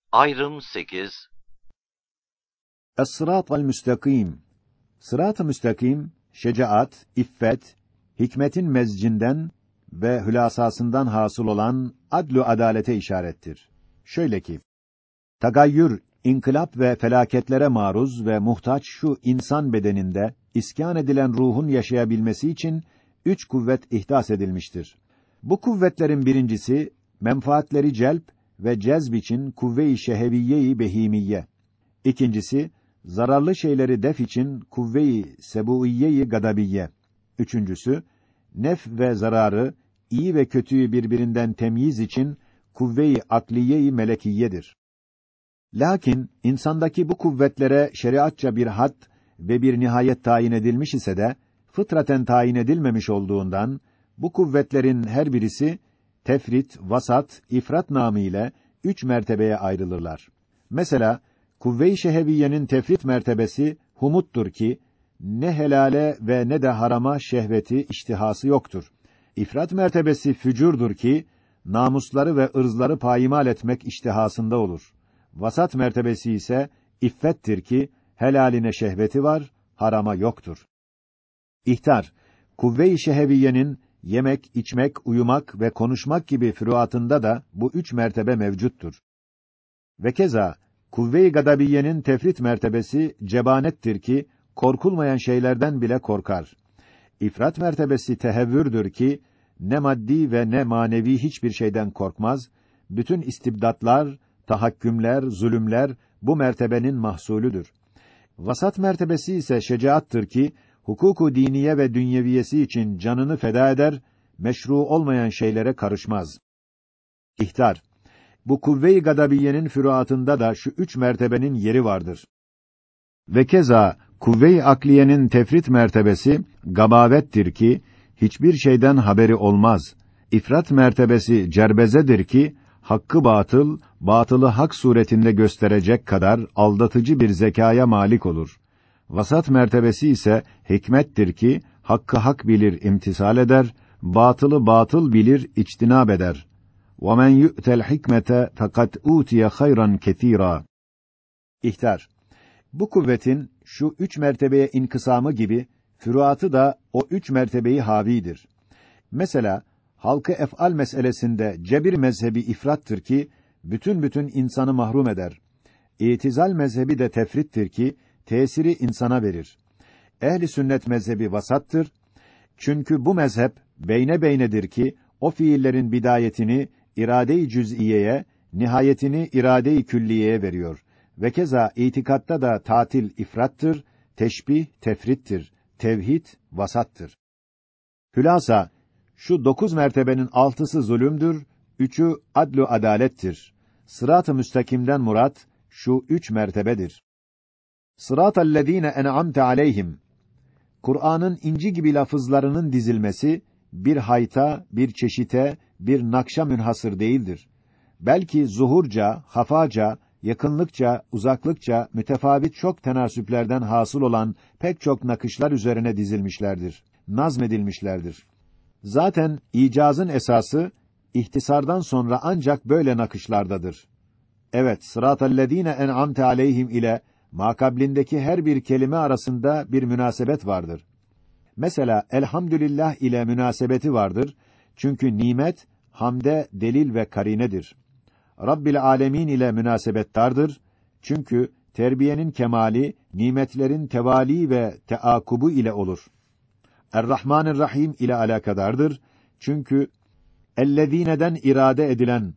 Ayrım 8. Es-sıratal müstakim. Sırat-ı müstakim, şecaat, iffet, hikmetin mezcinden ve hülasasından hasıl olan adlu adalete işarettir. Şöyle ki, tagayyür, inkılap ve felaketlere maruz ve muhtaç şu insan bedeninde iskan edilen ruhun yaşayabilmesi için 3 kuvvet ihdas edilmiştir. Bu kuvvetlerin birincisi, menfaatleri celp ve cezb için kuvve-i şeheviyye-i behimiyye. İkincisi, zararlı şeyleri def için kuvve-i sebuiyye-i gadabiyye. Üçüncüsü, nef ve zararı, iyi ve kötüyü birbirinden temyiz için kuvve-i akliye-i melekiyyedir. Lakin insandaki bu kuvvetlere şeriatça bir had ve bir nihayet tayin edilmiş ise de fıtraten tayin edilmemiş olduğundan bu kuvvetlerin her birisi tefrit, vasat, ifrat namı ile 3 mertebeye ayrılırlar. Mesela kuvve-i şeheviyyenin tefrit mertebesi humuttur ki ne helale ve ne de harama şehveti, iştihası yoktur. İfrat mertebesi fücurdur ki namusları ve ırzları payimal etmek iştihasında olur. Vasat mertebesi ise iffettir ki helaline şehveti var, harama yoktur. İhtar, kuvve-i şeheviyyenin yemek, içmek, uyumak ve konuşmak gibi füruatında da bu 3 mertebe mevcuttur. Ve keza kuvve-i gadabiyenin tefrit mertebesi cebanettir ki korkulmayan şeylerden bile korkar. İfrat mertebesi tehevvürdür ki ne maddi ve ne manevi hiçbir şeyden korkmaz. Bütün istibdatlar, tahakkümler, zulümler bu mertebenin mahsulüdür. Vasat mertebesi ise şecaattır ki hukuku diniye ve dünyeviyesi için canını feda eder, meşru olmayan şeylere karışmaz. İhtar, bu kuvve-i gadabiyenin füruatında da şu 3 mertebenin yeri vardır. Ve keza kuvve-i akliyenin tefrit mertebesi gabavettir ki hiçbir şeyden haberi olmaz. İfrat mertebesi cerbezedir ki hakkı batıl, batılı hak suretinde gösterecek kadar aldatıcı bir zekaya malik olur. Vasat mertebesi ise hikmettir ki hakkı hak bilir, imtisal eder, batılı batıl bilir, içtinab eder. وَمَنْ يُؤْتَ الْحِكْمَةَ فَقَدْ اُوتِيَ خَيْرًا كَثِيرًا. İhtar, bu kuvvetin şu 3 mertebeye inkısamı gibi füruatı da o 3 mertebeyi havidir. Mesela halkı ef'al meselesinde cebir mezhebi ifrattır ki bütün insanı mahrum eder. İtizal mezhebi de tefrittir ki tesiri insana verir. Ehli sünnet mezhebi vasattır. Çünkü bu mezhep beyne beynedir ki o fiillerin bidayetini irade-i cüz'iyeye, nihayetini irade-i külliyeye veriyor. Ve keza itikatta da tatil ifrattır, teşbih tefrittir, tevhid vasattır. Hülasa şu 9 mertebenin 6'sı zulümdür, 3'ü adlu adalettir. Sırat-ı müstakimden murat şu 3 mertebedir. Sıratallezîne en'amte aleyhim. Kur'an'ın inci gibi lafızlarının dizilmesi bir hayta, bir çeşite, bir nakşa münhasır değildir. Belki zuhurca, hafaca, yakınlıkça, uzaklıkça mütefavit çok tenasüplerden hasıl olan pek çok nakışlar üzerine dizilmişlerdir, nazmedilmişlerdir. Zaten icazın esası ihtisardan sonra ancak böyle nakışlardadır. Evet, sıratallezîne en'amte aleyhim ile makablindeki her bir kelime arasında bir münasebet vardır. Mesela elhamdülillah ile münasebeti vardır. Çünkü nimet hamde delil ve karinedir. Rabbil alemin ile münasebettardır. Çünkü terbiyenin kemali nimetlerin tevali ve teakubu ile olur. Er-Rahmanir-Rahim ile alakadardır. Çünkü ellezîneden irade edilen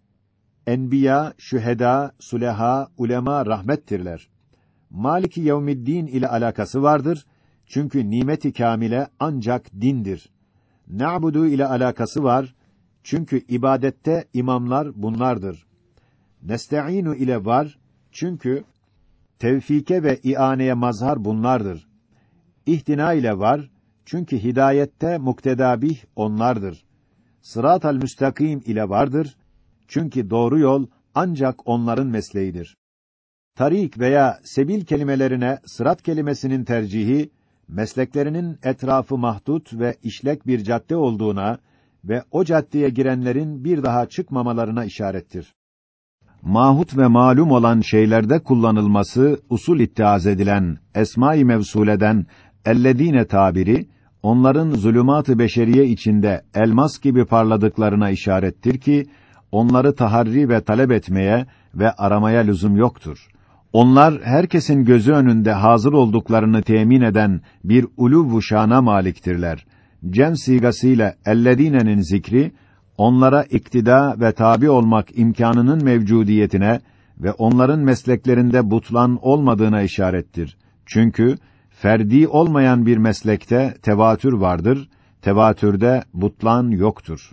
enbiya, şühedâ, suleha, ulema rahmettirler. Maliki yevmiddin ile alakası vardır. Çünkü nimet-i kâmile ancak dindir. Na'budu ile alakası var. Çünkü ibadette imamlar bunlardır. Nesta'inu ile var. Çünkü tevfike ve ianeye mazhar bunlardır. İhtina ile var. Çünkü hidayette muktedabih onlardır. Sıratal müstakim ile vardır. Çünkü doğru yol ancak onların mesleğidir. Tarik veya sebil kelimelerine sırat kelimesinin tercihi, mesleklerinin etrafı mahdut ve işlek bir cadde olduğuna ve o caddeye girenlerin bir daha çıkmamalarına işarettir. mahut ve malum olan şeylerde kullanılması usul ittiaz edilen, esma-i mevsuleden ellezîne tabiri, onların zulûmat-ı beşeriye içinde elmas gibi parladıklarına işarettir ki, onları taharri ve talep etmeye ve aramaya lüzum yoktur. Onlar, herkesin gözü önünde hazır olduklarını temin eden bir ulûv-u şâna maliktirler. Cem sigasıyla ellezîne'nin zikri, onlara iktida ve tabi olmak imkanının mevcudiyetine ve onların mesleklerinde butlan olmadığına işarettir. Çünkü ferdi olmayan bir meslekte tevatür vardır, tevatürde butlan yoktur.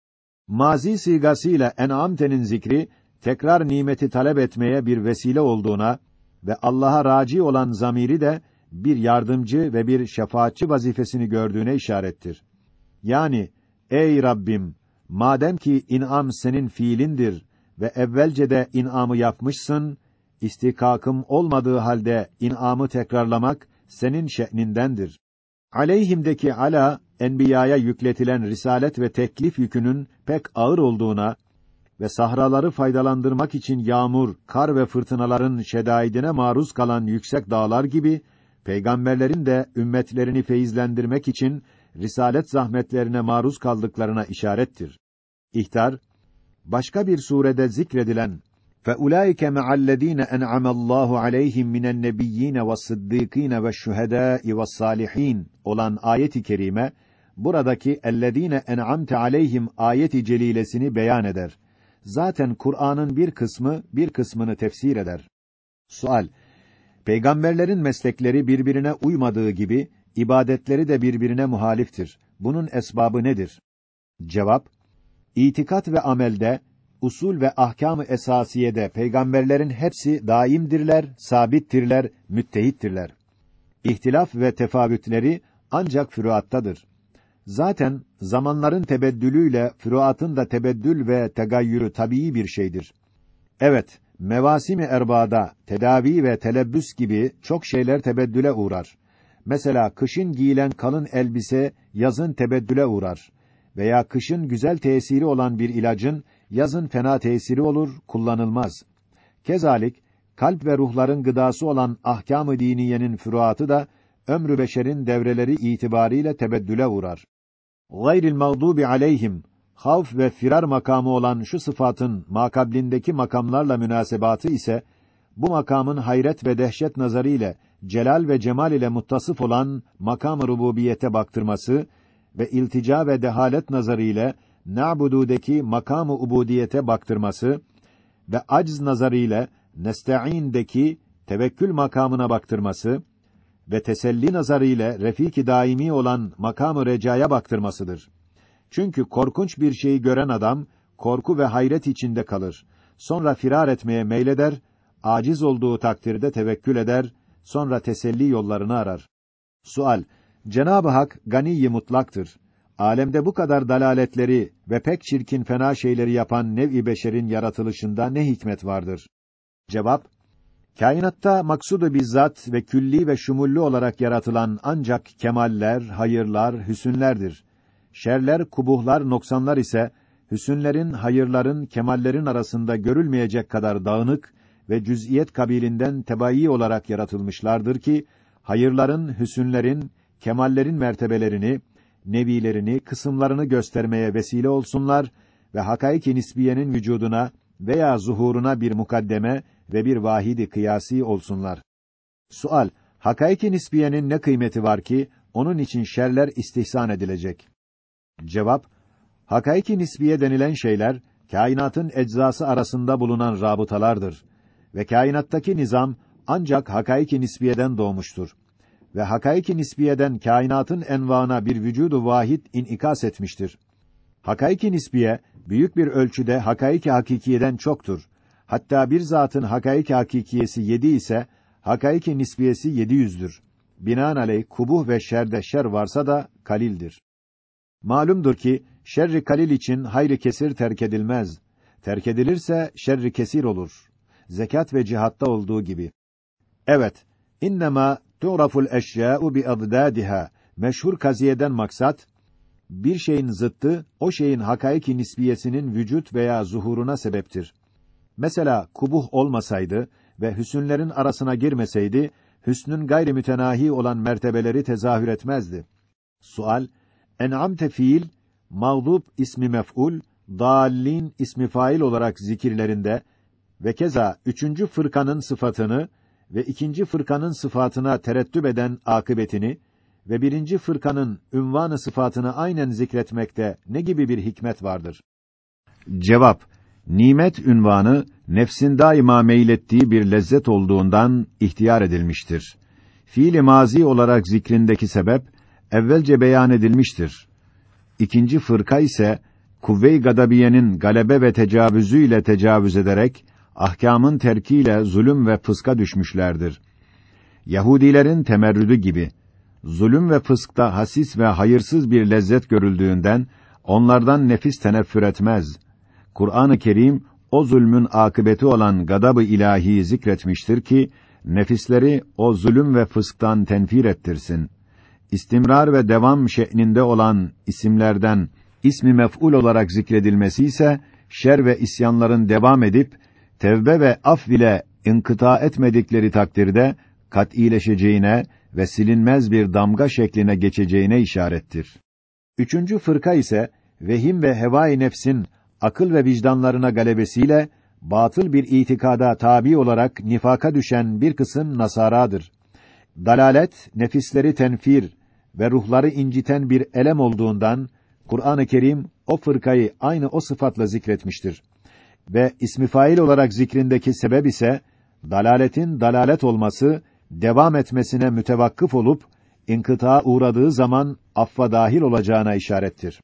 Mazi sigasıyla en'amte'nin zikri, tekrar nimeti talep etmeye bir vesile olduğuna ve Allah'a raci olan zamiri de bir yardımcı ve bir şefaatçi vazifesini gördüğüne işarettir. Yani, ey Rabbim, madem ki in'am senin fiilindir ve evvelce de in'amı yapmışsın, istikakım olmadığı halde in'amı tekrarlamak senin şe'nindendir. Aleyhimdeki ala, enbiyaya yükletilen risalet ve teklif yükünün pek ağır olduğuna ve sahraları faydalandırmak için yağmur, kar ve fırtınaların şedaidine maruz kalan yüksek dağlar gibi, peygamberlerin de ümmetlerini feyizlendirmek için risalet zahmetlerine maruz kaldıklarına işarettir. İhtar, başka bir surede zikredilen فَاُولَٰئِكَ مَعَ الَّذ۪ينَ اَنْعَمَ اللّٰهُ عَلَيْهِمْ مِنَ النَّبِيِّينَ وَالصِّدِّيقِينَ وَالشُّهَدَاءِ وَالصَّالِح۪ينَ olan ayet-i kerime, buradaki اَلَّذ۪ينَ اَنْعَمْتَ عَلَيْهِمْ ayet-i celilesini beyan eder. Zaten Kur'an'ın bir kısmı, bir kısmını tefsir eder. Sual: Peygamberlerin meslekleri birbirine uymadığı gibi, ibadetleri de birbirine muhaliftir. Bunun esbabı nedir? Cevap: İtikat ve amelde, usul ve ahkâm-ı esasiyede peygamberlerin hepsi daimdirler, sabittirler, müttehittirler. İhtilaf ve tefavütleri ancak füruattadır. Zaten zamanların tebeddülüyle füruatın da tebeddül ve tegayyürü tabii bir şeydir. Evet, mevasim-i erbada tedavi ve telebbüs gibi çok şeyler tebeddüle uğrar. Mesela kışın giyilen kalın elbise yazın tebeddüle uğrar veya kışın güzel tesiri olan bir ilacın yazın fena tesiri olur, kullanılmaz. Kezalik kalp ve ruhların gıdası olan ahkâm-ı diniyenin füruatı da ömrü beşerin devreleri itibariyle tebeddüle uğrar. Gayril mağdubi aleyhim, havf ve firar makamı olan şu sıfatın makablindeki makamlarla münasebatı ise, bu makamın hayret ve dehşet nazarı ile celal ve cemal ile muttasıf olan makam-ı rububiyete baktırması ve iltica ve dehalet nazarı ile na'bududeki makam-ı ubudiyete baktırması ve acz nazarı ile nesta'in'deki tevekkül makamına baktırması ve teselli nazarı ile refik-i daimi olan makam-ı recaya baktırmasıdır. Çünkü korkunç bir şeyi gören adam korku ve hayret içinde kalır. Sonra firar etmeye meyleder, aciz olduğu takdirde tevekkül eder, sonra teselli yollarını arar. Sual: Cenab-ı Hak gani-i mutlaktır. Alemde bu kadar dalaletleri ve pek çirkin fena şeyleri yapan nev-i beşerin yaratılışında ne hikmet vardır? Cevap: Kainatta maksudu bizzat ve külli ve şumullu olarak yaratılan ancak kemaller, hayırlar, hüsünlerdir. Şerler, kubuhlar, noksanlar ise hüsünlerin, hayırların, kemallerin arasında görülmeyecek kadar dağınık ve cüz'iyet kabilinden tebayyi olarak yaratılmışlardır ki hayırların, hüsünlerin, kemallerin mertebelerini, nevilerini, kısımlarını göstermeye vesile olsunlar ve hakaik-i nisbiyenin vücuduna veya zuhuruna bir mukaddeme ve bir vahidi kıyasi olsunlar. Sual: Hakaik-i nisbiyenin ne kıymeti var ki onun için şerler istihsan edilecek? Cevap: Hakaik-i nisbiye denilen şeyler kainatın eczası arasında bulunan rabıtalardır ve kainattaki nizam ancak hakaik-i nisbiyeden doğmuştur ve hakaik-i nisbiyeden kainatın envana bir vücudu vahid inikas etmiştir. Hakaik-i nisbiye büyük bir ölçüde hakaik-i hakikiyeden çoktur. Hatta bir zatın hakaik-i hakikiyesi 7 ise hakaik-i nisbiyesi 700'dür. Binaenaleyh kubuh ve şerde şer varsa da kalildir. Malumdur ki şerri kalil için hayr-ı kesir terk edilmez. Terk edilirse şerri kesir olur. Zekat ve cihatta olduğu gibi. Evet, innema tu'raful eşya'u bi adadiha. Meşhur kaziyeden maksat bir şeyin zıttı o şeyin hakaik-i nisbiyesinin vücut veya zuhuruna sebeptir. Mesela kubuh olmasaydı ve hüsnlerin arasına girmeseydi, hüsnün gayri mütenahi olan mertebeleri tezahür etmezdi. Sual: En'amte fiil, mağdub ismi mef'ul, dâllin ismi fail olarak zikirlerinde ve keza üçüncü fırkanın sıfatını ve ikinci fırkanın sıfatına terettüp eden akıbetini ve birinci fırkanın ünvan-ı sıfatını aynen zikretmekte ne gibi bir hikmet vardır? Cevap: Nimet ünvanı nefsin daima meylettiği bir lezzet olduğundan ihtiyar edilmiştir. Fiil-i mazi olarak zikrindeki sebep evvelce beyan edilmiştir. İkinci fırka ise kuvve-i gadabiyenin galebe ve tecavüzüyle tecavüz ederek ahkâmın terkiyle zulüm ve fıska düşmüşlerdir. Yahudilerin temerrüdü gibi zulüm ve fıskta hasis ve hayırsız bir lezzet görüldüğünden onlardan nefis teneffür etmez. Kur'an-ı Kerim o zulmün akıbeti olan gadab-ı ilahiyi zikretmiştir ki nefisleri o zulüm ve fısktan tenfir ettirsin. İstimrar ve devam şe'ninde olan isimlerden ismi mef'ul olarak zikredilmesi ise şer ve isyanların devam edip tevbe ve af ile inkıta etmedikleri takdirde kat'ileşeceğine ve silinmez bir damga şekline geçeceğine işarettir. Üçüncü fırka ise vehim ve hevâ-i nefsin akıl ve vicdanlarına galebesiyle batıl bir itikada tabi olarak nifaka düşen bir kısım nasaradır. Dalalet nefisleri tenfir ve ruhları inciten bir elem olduğundan Kur'an-ı Kerim o fırkayı aynı o sıfatla zikretmiştir. Ve ismi fail olarak zikrindeki sebep ise dalaletin dalalet olması, devam etmesine mütevakkıf olup inkıtağa uğradığı zaman affa dahil olacağına işarettir.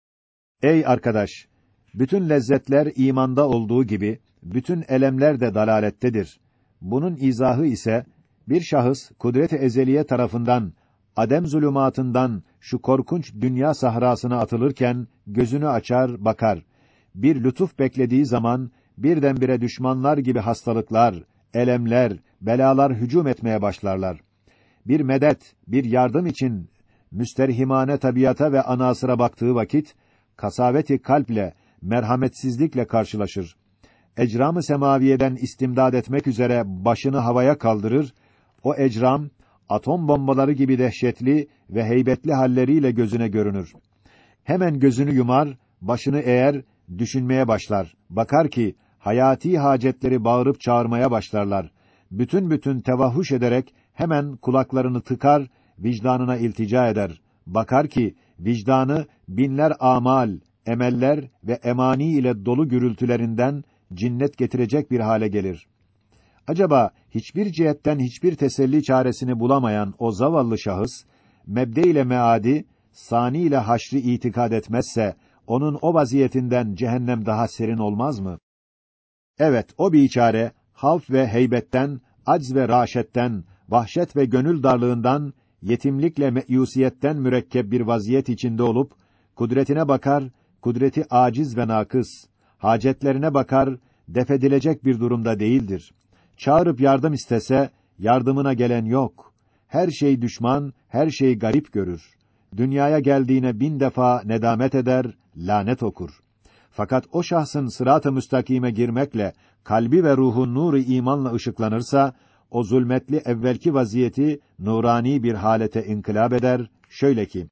Ey arkadaş, bütün lezzetler imanda olduğu gibi bütün elemler de dalalettedir. Bunun izahı ise bir şahıs kudret-i ezeliye tarafından adem zulümatından şu korkunç dünya sahrasına atılırken gözünü açar, bakar. Bir lütuf beklediği zaman birdenbire düşmanlar gibi hastalıklar, elemler, belalar hücum etmeye başlarlar. Bir medet, bir yardım için müsterhimane tabiata ve anasıra baktığı vakit kasaveti kalple, merhametsizlikle karşılaşır. Ecram-ı semaviyeden istimdad etmek üzere başını havaya kaldırır. O ecram atom bombaları gibi dehşetli ve heybetli halleriyle gözüne görünür. Hemen gözünü yumar, başını eğer, düşünmeye başlar. Bakar ki hayati hacetleri bağırıp çağırmaya başlarlar. Bütün tevahhuş ederek hemen kulaklarını tıkar, vicdanına iltica eder. Bakar ki vicdanı binler amal, emeller ve emani ile dolu gürültülerinden cinnet getirecek bir hale gelir. Acaba hiçbir cihetten hiçbir teselli çaresini bulamayan o zavallı şahıs, mebde ile meadi, sani ile haşri itikad etmezse, onun o vaziyetinden cehennem daha serin olmaz mı? Evet, o biçare, havf ve heybetten, acz ve raşetten, vahşet ve gönül darlığından, yetimlikle meyusiyetten mürekkep bir vaziyet içinde olup, kudretine bakar, kudreti aciz ve nakıs, hacetlerine bakar, defedilecek bir durumda değildir. Çağırıp yardım istese, yardımına gelen yok. Her şey düşman, her şey garip görür. Dünyaya geldiğine 1000 defa nedamet eder, lanet okur. Fakat o şahsın sırat-ı müstakime girmekle, kalbi ve ruhu nuru imanla ışıklanırsa, o zulmetli evvelki vaziyeti nurani bir halete inkılap eder, şöyle ki,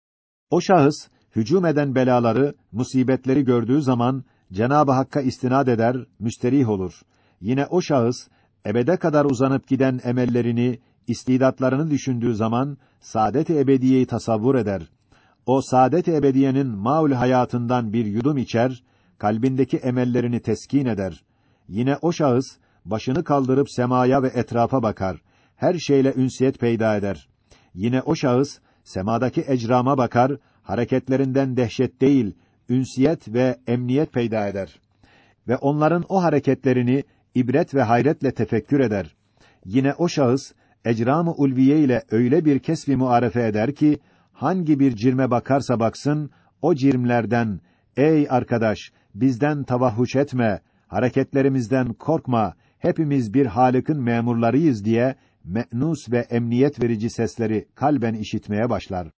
o şahıs, hücum eden belaları, musibetleri gördüğü zaman, Cenab-ı Hakk'a istinad eder, müsterih olur. Yine o şahıs, ebede kadar uzanıp giden emellerini, istidatlarını düşündüğü zaman, saadet-i ebediyeyi tasavvur eder. O saadet-i ebediyenin maul hayatından bir yudum içer, kalbindeki emellerini teskin eder. Yine o şahıs, başını kaldırıp semaya ve etrafa bakar, her şeyle ünsiyet peyda eder. Yine o şahıs, semadaki ecrama bakar, hareketlerinden dehşet değil, ünsiyet ve emniyet peyda eder. Ve onların o hareketlerini ibret ve hayretle tefekkür eder. Yine o şahıs, ecram-ı ulviye ile öyle bir kesb-i muarefe eder ki, hangi bir cirme bakarsa baksın, o cirmlerden, ey arkadaş, bizden tavahhuş etme, hareketlerimizden korkma, hepimiz bir Halık'ın memurlarıyız diye, me'nus ve emniyet verici sesleri kalben işitmeye başlar.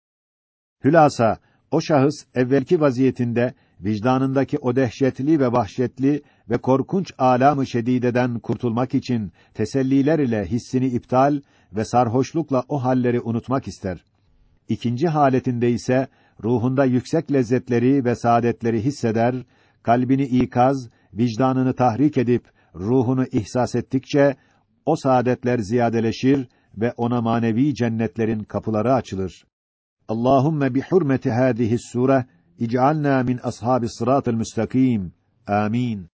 Hülasa, o şahıs evvelki vaziyetinde vicdanındaki o dehşetli ve vahşetli ve korkunç âlâm-ı şedîdeden kurtulmak için teselliler ile hissini iptal ve sarhoşlukla o halleri unutmak ister. İkinci haletinde ise ruhunda yüksek lezzetleri ve saadetleri hisseder, kalbini ikaz, vicdanını tahrik edip ruhunu ihsas ettikçe o saadetler ziyadeleşir ve ona manevi cennetlerin kapıları açılır. Allahumme bi hurmeti hâzihi's sure ic'alnâ min ashabis sıratal müstakîm. Amin.